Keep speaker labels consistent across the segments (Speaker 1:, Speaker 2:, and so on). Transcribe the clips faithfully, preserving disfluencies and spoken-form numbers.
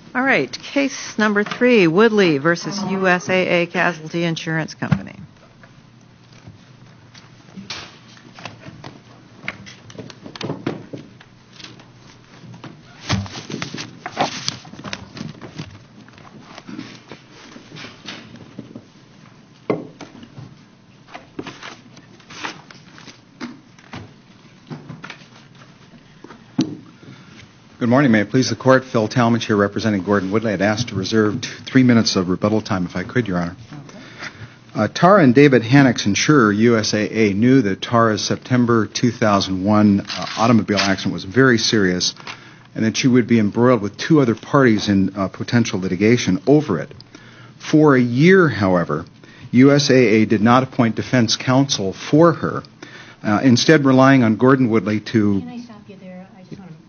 Speaker 1: All right, case number three, Woodley versus U S A A Casualty Insurance Company.
Speaker 2: Good morning. May it please the Court. Phil Talmadge here representing Gordon Woodley. I'd ask to reserve three minutes of rebuttal time if I could, Your Honor. Okay. Uh, Tara and David Hannock's insurer, U S A A, knew that Tara's September two thousand one uh, automobile accident was very serious and that she would be embroiled with two other parties in uh, potential litigation over it. For a year, however, U S A A did not appoint defense counsel for her, uh, instead relying on Gordon Woodley to...
Speaker 3: Can I stop you there? I just want to...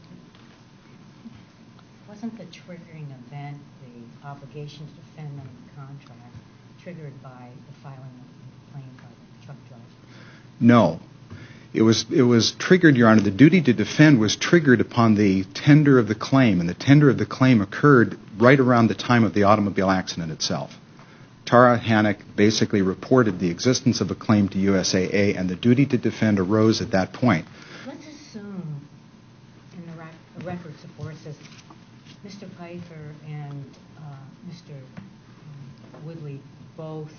Speaker 3: Wasn't the triggering event the obligation to defend on the contract triggered by the filing of the complaint by the truck driver?
Speaker 2: No. It was it was triggered, Your Honor. The duty to defend was triggered upon the tender of the claim, and the tender of the claim occurred right around the time of the automobile accident itself. Tara Hannock basically reported the existence of a claim to U S A A, and the duty to defend arose at that point.
Speaker 3: Let's assume, and the, rec- the record supports this, Mister Pfeiffer and uh, Mister Woodley both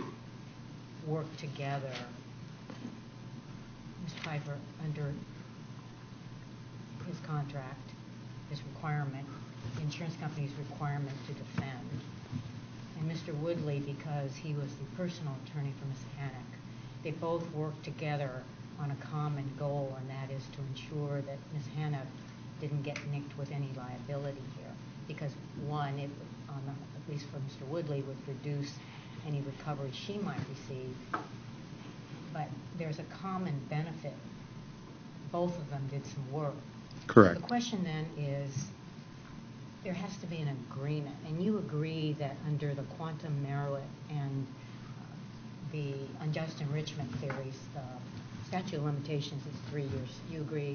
Speaker 3: worked together. Mister Pfeiffer, under his contract, his requirement, the insurance company's requirement to defend, and Mister Woodley, because he was the personal attorney for Miz Hannock, they both worked together on a common goal, and that is to ensure that Miz Hannock didn't get nicked with any liability here, because one, it would, on the, at least for Mister Woodley, would reduce any recovery she might receive. But there's a common benefit. Both of them did some work.
Speaker 2: Correct.
Speaker 3: So the question then is, there has to be an agreement, and you agree that under the quantum merit and uh, the unjust enrichment theories, the statute of limitations is three years. You agree?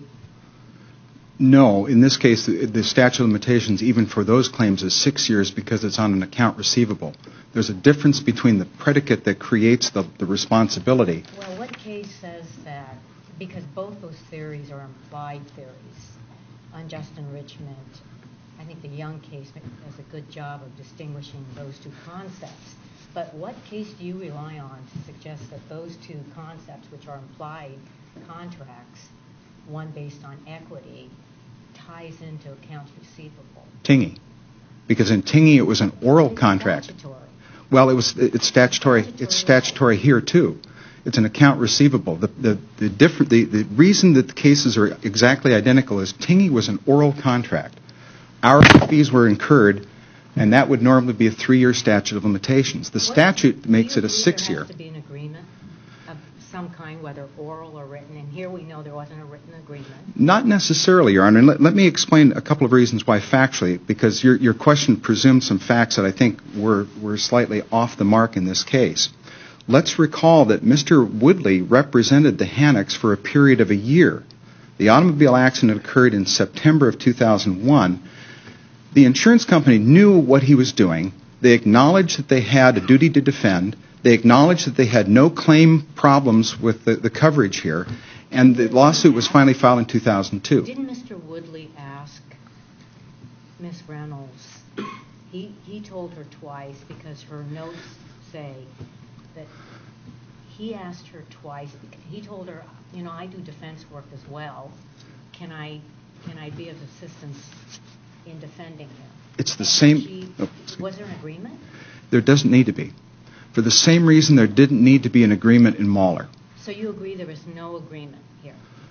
Speaker 2: No. In this case, the, the statute of limitations, even for those claims, is six years because it's on an account receivable. There's a difference between the predicate that creates the, the responsibility.
Speaker 3: Well, what case says that? Because both those theories are implied theories. Unjust enrichment, I think the Young case does a good job of distinguishing those two concepts. But what case do you rely on to suggest that those two concepts, which are implied contracts, one based on equity, ties into accounts receivable?
Speaker 2: Tingy. Because in Tingy, it was an oral
Speaker 3: it's
Speaker 2: contract.
Speaker 3: Statutory.
Speaker 2: Well, it was it's statutory.
Speaker 3: Statutory
Speaker 2: It's statutory here too. It's an account receivable. The the the different the, the reason that the cases are exactly identical is Tingy was an oral contract. Our fees were incurred, and that would normally be a three-year statute of limitations. The
Speaker 3: What-
Speaker 2: statute makes it a
Speaker 3: Do you
Speaker 2: six-year.
Speaker 3: believe there has to be an agreement of some kind, whether oral or written? And here we know there wasn't a written agreement.
Speaker 2: Not necessarily, Your Honor. And let, let me explain a couple of reasons why factually, because your your question presumed some facts that I think were were slightly off the mark in this case. Let's recall that Mister Woodley represented the Hannocks for a period of a year. The automobile accident occurred in September of two thousand one. The insurance company knew what he was doing. They acknowledged that they had a duty to defend. They acknowledged that they had no claim problems with the, the coverage here. And the lawsuit was finally filed in two thousand two.
Speaker 3: Didn't Mister Woodley ask Miss Reynolds? He, he told her twice, because her notes say that he asked her twice. He told her, you know, I do defense work as well. Can I, can I be of assistance in defending him?
Speaker 2: It's the
Speaker 3: And
Speaker 2: same.
Speaker 3: she-
Speaker 2: oh,
Speaker 3: was there an agreement?
Speaker 2: There doesn't need to be. For the same reason there didn't need to be an agreement in Mahler.
Speaker 3: So you agree there was no agreement here?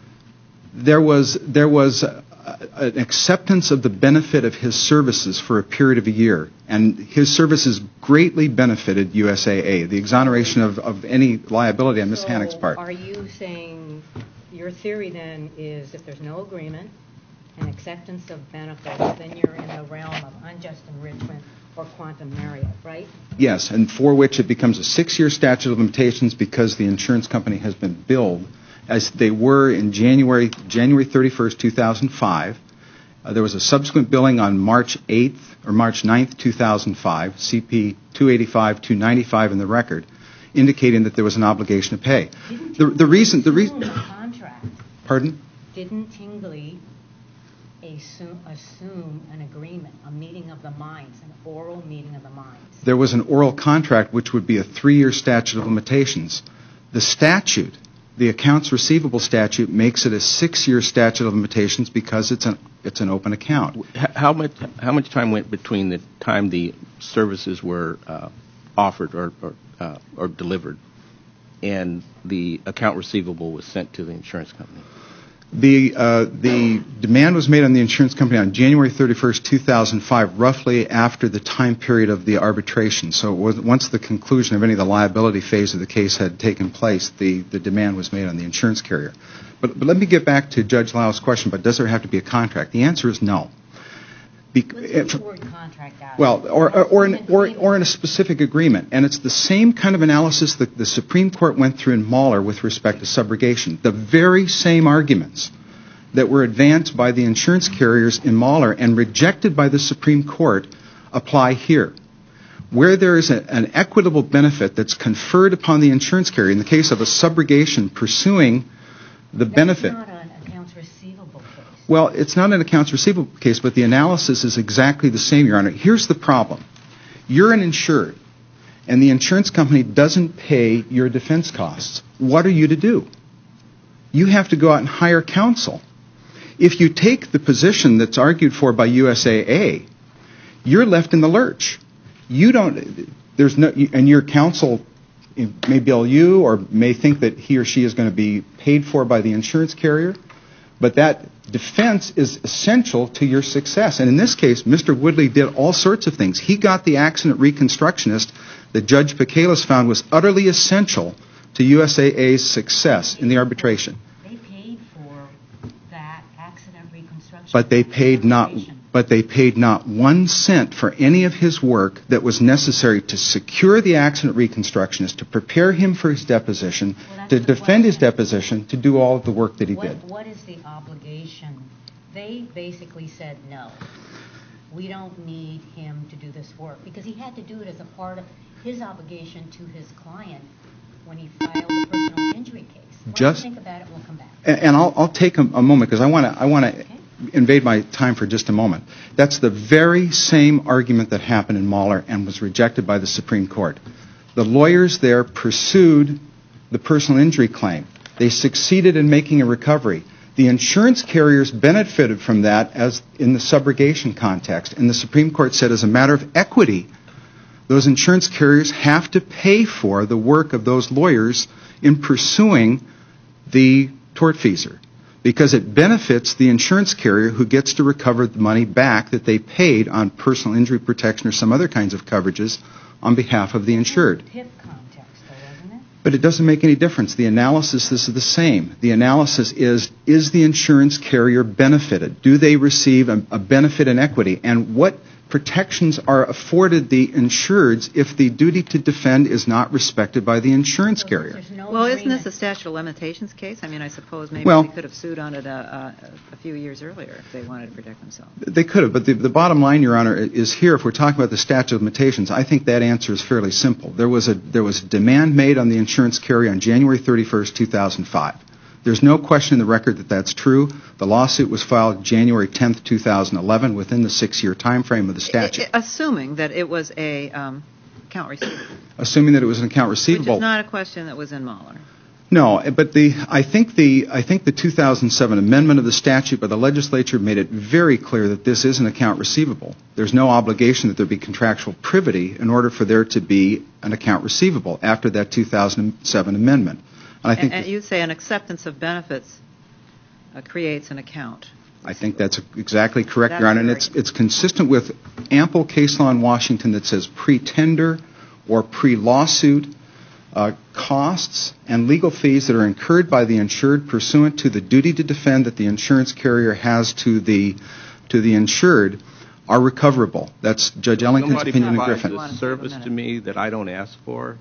Speaker 2: There was there was a, a, an acceptance of the benefit of his services for a period of a year, and his services greatly benefited U S A A. The exoneration of, of any liability on Miz
Speaker 3: So
Speaker 2: Hannock's part.
Speaker 3: Are you saying your theory then is if there's no agreement and acceptance of benefits, then you're in the realm of unjust enrichment or quantum merit, right?
Speaker 2: Yes, and for which it becomes a six-year statute of limitations because the insurance company has been billed as they were in January January thirty-first, two thousand five, Uh, there was a subsequent billing on March eighth or March ninth, two thousand five, C P two eighty-five, two ninety-five in the record, indicating that there was an obligation to pay.
Speaker 3: Didn't
Speaker 2: The, the reason, the
Speaker 3: assume
Speaker 2: reason,
Speaker 3: a contract?
Speaker 2: pardon?
Speaker 3: Didn't Tingley assume, assume an agreement, a meeting of the minds, an oral meeting of the minds?
Speaker 2: There was an oral contract which would be a three-year statute of limitations. The statute, the accounts receivable statute, makes it a six-year statute of limitations because it's an it's an open account.
Speaker 4: H- How much how much time went between the time the services were uh, offered or or, uh, or delivered and the account receivable was sent to the insurance company?
Speaker 2: The uh, the demand was made on the insurance company on January thirty-first, two thousand five, roughly after the time period of the arbitration. So it was, once the conclusion of any of the liability phase of the case had taken place, the, the demand was made on the insurance carrier. But, but let me get back to Judge Lau's question, but does there have to be a contract? The answer is no. Be-
Speaker 3: Let's take the word contract out.
Speaker 2: Well, or, or, or, in,
Speaker 3: An
Speaker 2: or,
Speaker 3: agreement.
Speaker 2: or in a specific agreement. And it's the same kind of analysis that the Supreme Court went through in Mahler with respect to subrogation. The very same arguments that were advanced by the insurance carriers in Mahler and rejected by the Supreme Court apply here. Where there is a, an equitable benefit that's conferred upon the insurance carrier, in the case of a subrogation pursuing the
Speaker 3: That's
Speaker 2: benefit.
Speaker 3: not an accounts receivable case.
Speaker 2: Well, it's not an accounts receivable case, but the analysis is exactly the same, Your Honor. Here's the problem. You're an insured, and the insurance company doesn't pay your defense costs. What are you to do? You have to go out and hire counsel. If you take the position that's argued for by U S A A, you're left in the lurch. You don't, there's no, and your counsel may bill you or may think that he or she is going to be paid for by the insurance carrier, but that defense is essential to your success. And in this case, Mister Woodley did all sorts of things. He got the accident reconstructionist that Judge Picalis found was utterly essential to U S A A's success in the arbitration.
Speaker 3: They paid for that accident reconstruction.
Speaker 2: But they paid not, but they paid not one cent for any of his work that was necessary to secure the accident reconstructionist, to prepare him for his deposition,
Speaker 3: Well, that's
Speaker 2: to
Speaker 3: the
Speaker 2: defend his
Speaker 3: question.
Speaker 2: deposition, to do all of the work that he
Speaker 3: What,
Speaker 2: did.
Speaker 3: what is the obligation? They basically said no. We don't need him to do this work because he had to do it as a part of his obligation to his client when he filed the personal injury case. What
Speaker 2: Just-
Speaker 3: do you think about it? We'll come back.
Speaker 2: And, and I'll, I'll take a, a moment because I want to I want to
Speaker 3: Okay.
Speaker 2: invade my time for just a moment. That's the very same argument that happened in Mahler and was rejected by the Supreme Court. The lawyers there pursued the personal injury claim. They succeeded in making a recovery. The insurance carriers benefited from that as in the subrogation context. And the Supreme Court said as a matter of equity, those insurance carriers have to pay for the work of those lawyers in pursuing the tortfeasor because it benefits the insurance carrier who gets to recover the money back that they paid on personal injury protection or some other kinds of coverages on behalf of the insured.
Speaker 3: P I P context, though, wasn't it?
Speaker 2: But it doesn't make any difference. The analysis is the same. The analysis is, is the insurance carrier benefited? Do they receive a, a benefit in equity? And what protections are afforded the insureds if the duty to defend is not respected by the insurance
Speaker 3: So
Speaker 2: carrier?
Speaker 3: there's no
Speaker 1: Well, isn't this
Speaker 3: agreement.
Speaker 1: a statute of limitations case? I mean, I suppose maybe
Speaker 2: Well-
Speaker 1: they could have sued on it a, a, a few years earlier if they wanted to protect themselves.
Speaker 2: They could have, but the, the bottom line, Your Honor, is here. If we're talking about the statute of limitations, I think that answer is fairly simple. There was a there was a demand made on the insurance carrier on January thirty-first, two thousand five. There's no question in the record that that's true. The lawsuit was filed January tenth, two thousand eleven, within the six-year time frame of the statute.
Speaker 1: I- I- assuming that it was a um, account receivable,
Speaker 2: Assuming that it was an account
Speaker 1: which
Speaker 2: receivable.
Speaker 1: is not a question that was in Mahler.
Speaker 2: No, but the I think the I think the two thousand seven amendment of the statute by the legislature made it very clear that this is an account receivable. There's no obligation that there be contractual privity in order for there to be an account receivable after that two thousand seven amendment. And I think
Speaker 1: And, and you say an acceptance of benefits uh, creates an account.
Speaker 2: I think that's exactly correct,
Speaker 1: That's
Speaker 2: Your Honor, and
Speaker 1: very-
Speaker 2: it's it's consistent with ample case law in Washington that says pre-tender or pre-lawsuit uh, costs and legal fees that are incurred by the insured pursuant to the duty to defend that the insurance carrier has to the to the insured are recoverable. That's Judge Ellington's
Speaker 4: Somebody
Speaker 2: opinion in
Speaker 4: provides
Speaker 2: Griffin.
Speaker 4: a service to me that I don't ask for.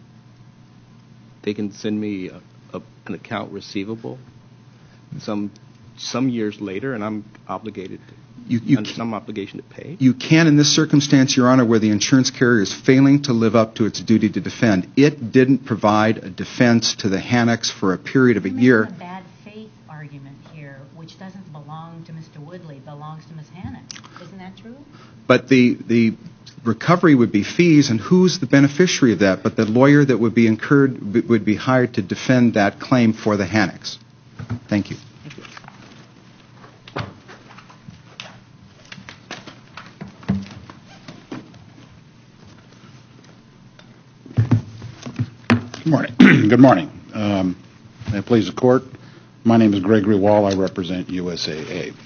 Speaker 4: They can send me a, a, an account receivable some some years later, and I'm obligated to.
Speaker 2: You, you
Speaker 4: under some obligation to pay?
Speaker 2: You can in this circumstance, Your Honor, where the insurance carrier is failing to live up to its duty to defend. It didn't provide a defense to the Hannix for a period of a
Speaker 3: You're
Speaker 2: year.
Speaker 3: making a bad faith argument here, which doesn't belong to Mister Woodley, belongs to Miz Hannock. Isn't that true?
Speaker 2: But the, the recovery would be fees, and who's the beneficiary of that? But the lawyer that would be incurred would be hired to defend that claim for the Hannix. Thank you.
Speaker 1: Thank you.
Speaker 5: Good morning. Good morning. Um, may it please the court. My name is Gregory Wall. I represent U S A A.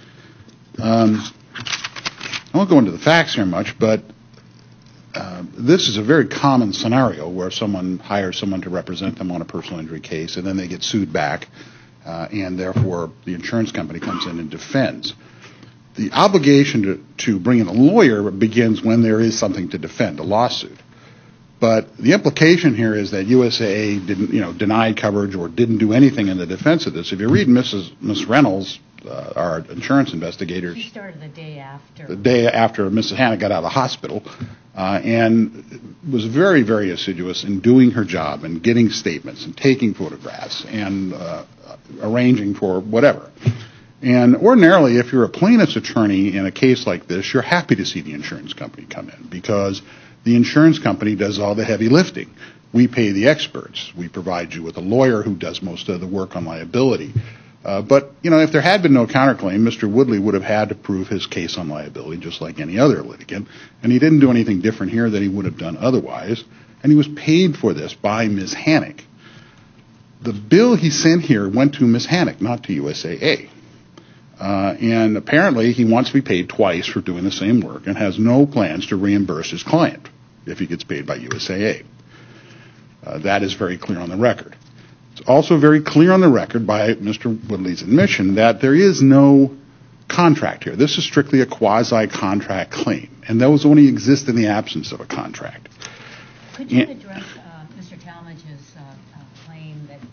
Speaker 5: Um, I won't go into the facts here much, but uh, this is a very common scenario where someone hires someone to represent them on a personal injury case, and then they get sued back, uh, and therefore the insurance company comes in and defends. The obligation to, to bring in a lawyer begins when there is something to defend, a lawsuit. But the implication here is that U S A A didn't, you know, denied coverage or didn't do anything in the defense of this. If you read Missus Miss Reynolds, uh, our insurance investigators,
Speaker 3: She started the day after.
Speaker 5: the day after Missus Hanna got out of the hospital, uh, and was very, very assiduous in doing her job and getting statements and taking photographs and uh, arranging for whatever. And ordinarily, if you're a plaintiff's attorney in a case like this, you're happy to see the insurance company come in because the insurance company does all the heavy lifting. We pay the experts. We provide you with a lawyer who does most of the work on liability. Uh, but, you know, if there had been no counterclaim, Mister Woodley would have had to prove his case on liability just like any other litigant. And he didn't do anything different here than he would have done otherwise. And he was paid for this by Miz Hannock. The bill he sent here went to Miz Hannock, not to U S A A. Uh, and apparently he wants to be paid twice for doing the same work and has no plans to reimburse his client if he gets paid by U S A A. Uh, that is very clear on the record. It's also very clear on the record by Mister Woodley's admission that there is no contract here. This is strictly a quasi-contract claim, and those only exist in the absence of a contract.
Speaker 3: Could you
Speaker 5: And-
Speaker 3: address uh, Mister Talmadge's uh, uh, claim that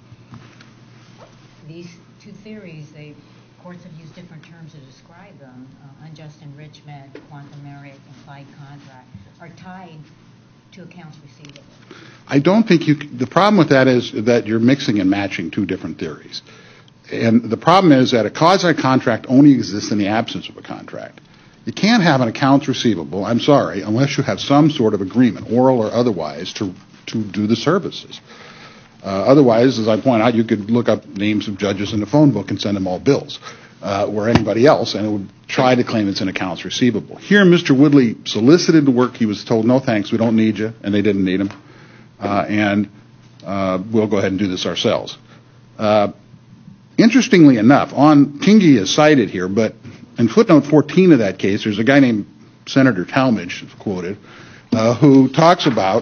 Speaker 3: these two theories, they courts have used different terms to describe them, uh, unjust enrichment, quantum merit, implied contract, are tied to accounts receivable?
Speaker 5: I don't think you, the problem with that is that you're mixing and matching two different theories. And the problem is that a quasi-contract only exists in the absence of a contract. You can't have an accounts receivable, I'm sorry, unless you have some sort of agreement, oral or otherwise, to, to do the services. Uh, otherwise, as I point out, you could look up names of judges in the phone book and send them all bills, uh, or anybody else, and it would try to claim it's an accounts receivable. Here, Mister Woodley solicited the work. He was told, no thanks, we don't need you, and they didn't need him, uh, and uh, we'll go ahead and do this ourselves. Uh, interestingly enough, on Kingi is cited here, but in footnote fourteen of that case, there's a guy named Senator Talmadge, quoted, uh, who talks about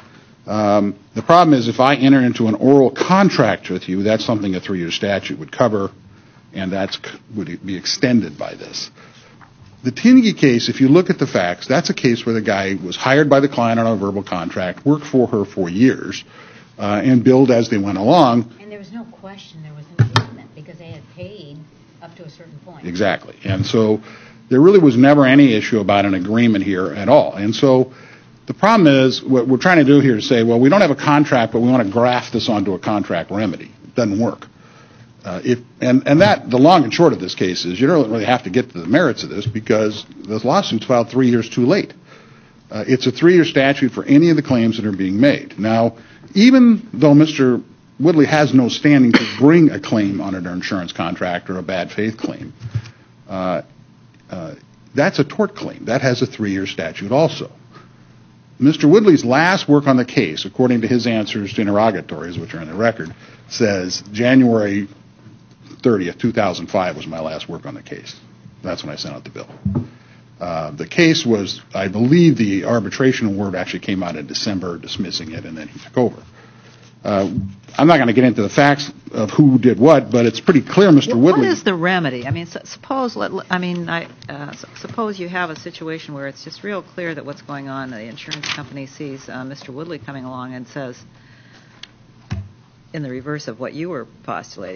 Speaker 5: Um, the problem is if I enter into an oral contract with you, that's something a three-year statute would cover, and that would be extended by this. The Tingy case, if you look at the facts, that's a case where the guy was hired by the client on a verbal contract, worked for her for years, uh, and billed as they went along.
Speaker 3: And there was no question there was an agreement because they had paid up to a certain point.
Speaker 5: Exactly. And so there really was never any issue about an agreement here at all. And so the problem is what we're trying to do here is say, well, we don't have a contract, but we want to graft this onto a contract remedy. It doesn't work. Uh, if, and, and that, the long and short of this case is you don't really have to get to the merits of this because the lawsuit's filed three years too late. Uh, it's a three-year statute for any of the claims that are being made. Now, even though Mister Woodley has no standing to bring a claim on an insurance contract or a bad faith claim, uh, uh, that's a tort claim. That has a three-year statute also. Mister Woodley's last work on the case, according to his answers to interrogatories, which are in the record, says January thirtieth, two thousand five was my last work on the case. That's when I sent out the bill. Uh, the case was, I believe the arbitration award actually came out in December, dismissing it, and then he took over. Uh, I'm not going to get into the facts of who did what, but it's pretty clear Mister
Speaker 1: What
Speaker 5: Woodley...
Speaker 1: is the remedy? I mean, su- suppose, let, I mean, I, uh, su- suppose you have a situation where it's just real clear that what's going on. The insurance company sees uh, Mister Woodley coming along and says, in the reverse of what you were postulating,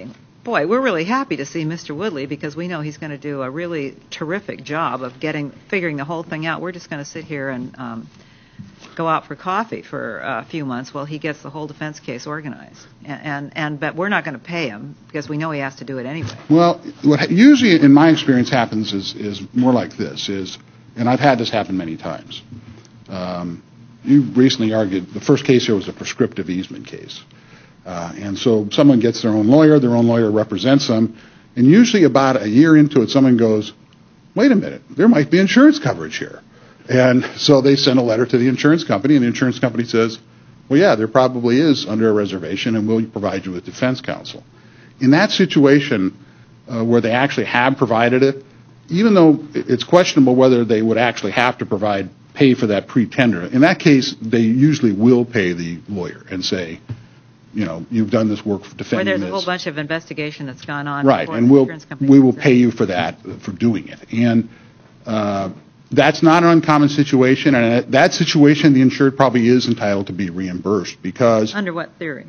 Speaker 1: boy, we're really happy to see Mister Woodley because we know he's going to do a really terrific job of getting figuring the whole thing out. We're just going to sit here and um, go out for coffee for a few months while he gets the whole defense case organized. And, and, and but we're not going to pay him because we know he has to do it anyway.
Speaker 5: Well, what usually in my experience happens is, is more like this, is, and I've had this happen many times. Um, you recently argued, the first case here was a prescriptive easement case. Uh, and so someone gets their own lawyer, their own lawyer represents them, and usually about a year into it, someone goes, wait a minute, there might be insurance coverage here. And so they send a letter to the insurance company, and the insurance company says, well, yeah, there probably is under a reservation, and we'll provide you with defense counsel. In that situation uh, where they actually have provided it, even though it's questionable whether they would actually have to provide, pay for that pre-tender, in that case, they usually will pay the lawyer and say, you know, you've done this work for defending
Speaker 1: Or there's
Speaker 5: this.
Speaker 1: a whole bunch of investigation that's gone on.
Speaker 5: Right,
Speaker 1: before
Speaker 5: and
Speaker 1: the
Speaker 5: we'll,
Speaker 1: insurance company
Speaker 5: we will
Speaker 1: does it.
Speaker 5: pay you for that, for doing it. And uh, that's not an uncommon situation, and at that situation, the insured probably is entitled to be reimbursed because
Speaker 1: Under what theory?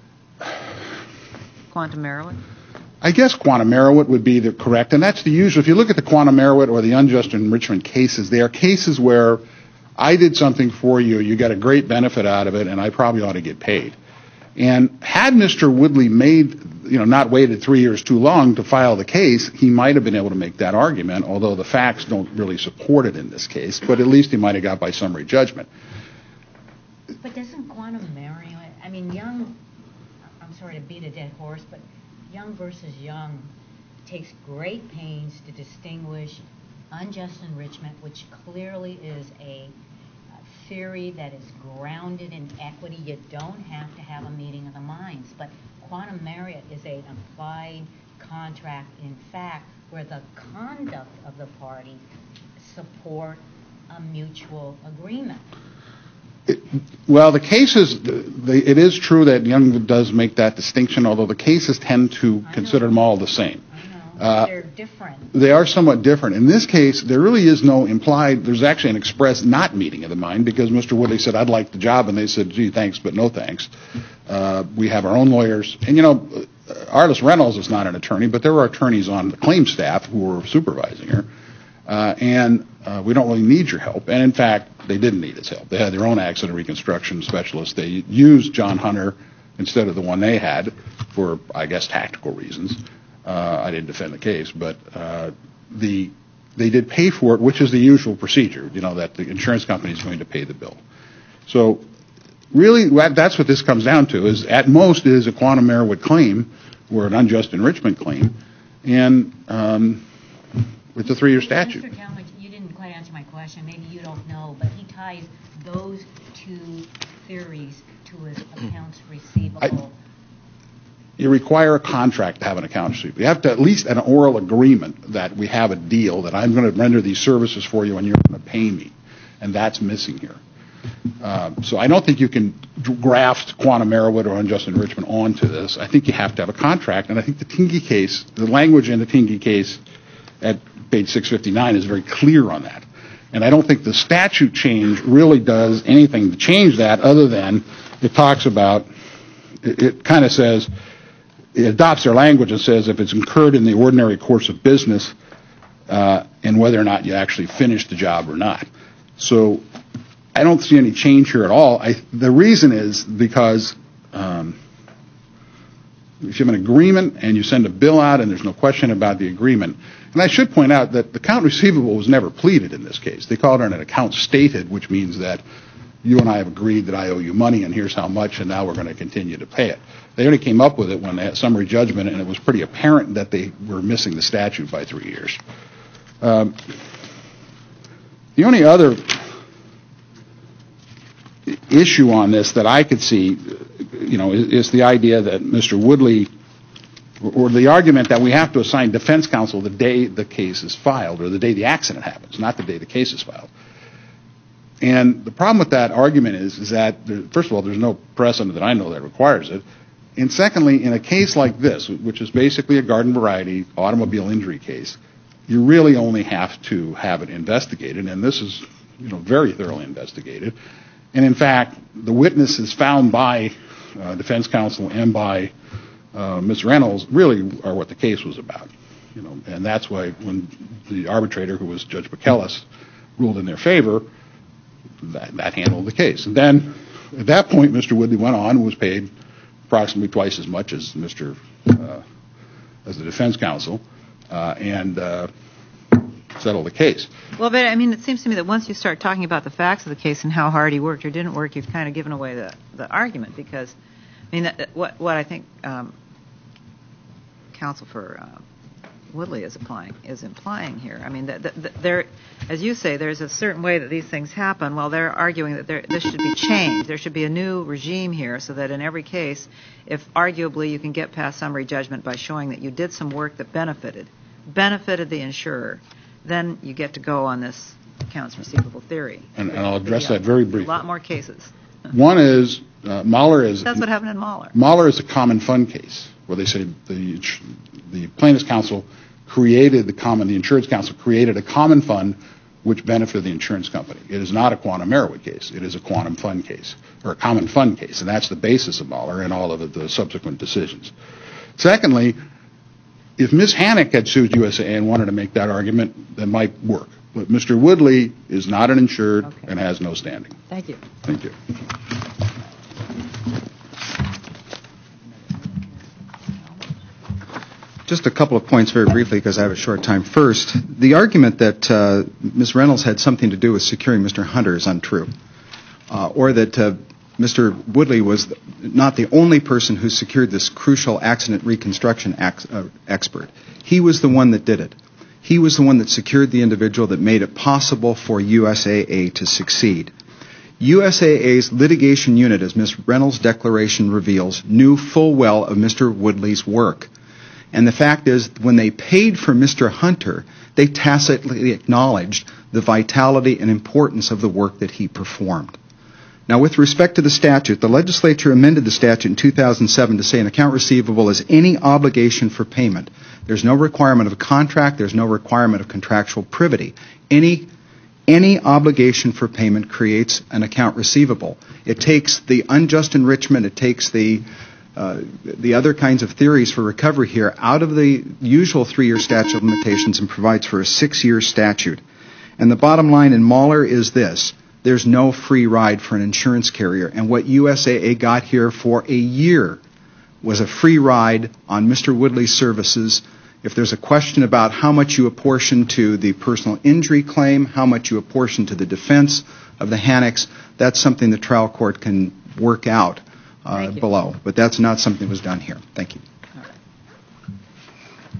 Speaker 1: Quantum Merowit?
Speaker 5: I guess quantum Merowit would be the correct, and that's the usual. If you look at the quantum Merowit or the unjust enrichment cases, they are cases where I did something for you, you got a great benefit out of it, and I probably ought to get paid. And had Mister Woodley made, you know, not waited three years too long to file the case, he might have been able to make that argument, although the facts don't really support it in this case, but at least he might have got by summary judgment.
Speaker 3: But doesn't quantum Merowit, I mean, Young, I'm sorry to beat a dead horse, but Young versus Young takes great pains to distinguish unjust enrichment, which clearly is a theory that is grounded in equity. You don't have to have a meeting of the minds. But quantum Merowit is an implied contract, in fact, where the conduct of the parties support a mutual agreement.
Speaker 5: It, well, the cases, the, it is true that Young does make that distinction, although the cases tend to
Speaker 3: I
Speaker 5: consider
Speaker 3: know.
Speaker 5: them all the same.
Speaker 3: I know.
Speaker 5: Uh,
Speaker 3: They're different.
Speaker 5: They are somewhat different. In this case, there really is no implied, there's actually an express not meeting of the mind because Mister Woodley said, I'd like the job, and they said, gee, thanks, but no thanks. Uh, we have our own lawyers. And, you know, Arliss Reynolds is not an attorney, but there were attorneys on the claim staff who were supervising her. Uh, and uh, we don't really need your help. And, in fact, they didn't need his help. They had their own accident reconstruction specialist. They used John Hunter instead of the one they had for, I guess, tactical reasons. Uh, I didn't defend the case, but uh, the they did pay for it, which is the usual procedure, you know, that the insurance company is going to pay the bill. So really, that's what this comes down to, is at most it is a quantum Merowit claim or an unjust enrichment claim, and um, it's a three-year statute.
Speaker 3: Mister Talmadge, you didn't quite answer my question. Maybe you don't know, but he ties those two theories to his accounts receivable.
Speaker 5: I, You require a contract to have an account receivable. You have to at least an oral agreement that we have a deal, that I'm going to render these services for you and you're going to pay me. And that's missing here. Uh, so I don't think you can graft quantum Merowit or unjust enrichment onto this. I think you have to have a contract. And I think the Tingey case, the language in the Tingey case at page six fifty-nine is very clear on that. And I don't think the statute change really does anything to change that, other than it talks about, it, it kind of says, it adopts their language and says if it's incurred in the ordinary course of business uh, and whether or not you actually finish the job or not. So I don't see any change here at all. I, the reason is because um, if you have an agreement and you send a bill out and there's no question about the agreement, and I should point out that the account receivable was never pleaded in this case. They called it an account stated, which means that you and I have agreed that I owe you money and here's how much, and now we're going to continue to pay it. They only came up with it when they had summary judgment, and it was pretty apparent that they were missing the statute by three years. Um, the only other issue on this that I could see, you know, is, is the idea that Mister Woodley, or the argument that we have to assign defense counsel the day the case is filed, or the day the accident happens, not the day the case is filed. And the problem with that argument is, is that, there, first of all, there's no precedent that I know that requires it. And secondly, in a case like this, which is basically a garden variety automobile injury case, you really only have to have it investigated, and this is, you know, very thoroughly investigated. And in fact, the witnesses found by uh, defense counsel and by uh, Miz Reynolds really are what the case was about. You know, and that's why when the arbitrator, who was Judge McKellis, ruled in their favor, that, that handled the case. And then at that point, Mister Woodley went on and was paid approximately twice as much as Mister Uh, as the defense counsel, uh, and uh, settle the case.
Speaker 1: Well, but I mean, it seems to me that once you start talking about the facts of the case and how hard he worked or didn't work, you've kind of given away the, the argument, because, I mean, that, what what I think um, counsel for uh, Woodley is applying is implying here. I mean, that, that, that there, as you say, there's a certain way that these things happen. Well, they're arguing that there, this should be changed. There should be a new regime here, so that in every case, if arguably you can get past summary judgment by showing that you did some work that benefited benefited the insurer, then you get to go on this accounts receivable theory.
Speaker 5: And, and I'll address that very briefly.
Speaker 1: A lot more cases.
Speaker 5: One is uh, Mahler is
Speaker 1: That's what happened in Mahler.
Speaker 5: Mahler is a common fund case where they say the the plaintiff's counsel created the common the insurance counsel created a common fund which benefited the insurance company. It is not a quantum Merowith case. It is a quantum fund case, or a common fund case, and that's the basis of Mahler and all of the subsequent decisions. Secondly, if Miz Hannock had sued U S A A and wanted to make that argument, that might work. But Mister Woodley is not an insured
Speaker 1: Okay.
Speaker 5: and has no standing.
Speaker 1: Thank you.
Speaker 5: Thank you.
Speaker 2: Just a couple of points very briefly, because I have a short time. First, the argument that uh, Miz Reynolds had something to do with securing Mister Hunter is untrue, uh, or that uh, Mister Woodley was not the only person who secured this crucial accident reconstruction ex- uh, expert. He was the one that did it. He was the one that secured the individual that made it possible for U S A A to succeed. U S A A's litigation unit, as Miz Reynolds' declaration reveals, knew full well of Mister Woodley's work. And the fact is, when they paid for Mister Hunter, they tacitly acknowledged the vitality and importance of the work that he performed. Now, with respect to the statute, the legislature amended the statute in two thousand seven to say an account receivable is any obligation for payment. There's no requirement of a contract. There's no requirement of contractual privity. Any Any obligation for payment creates an account receivable. It takes the unjust enrichment, it takes the uh, the other kinds of theories for recovery here out of the usual three-year statute of limitations and provides for a six-year statute. And the bottom line in Mahler is this: there's no free ride for an insurance carrier. And what U S A A got here for a year was a free ride on Mister Woodley's services. If there's a question about how much you apportion to the personal injury claim, how much you apportion to the defense of the Hannocks, that's something the trial court can work out uh, below. But that's not something that was done here. Thank you.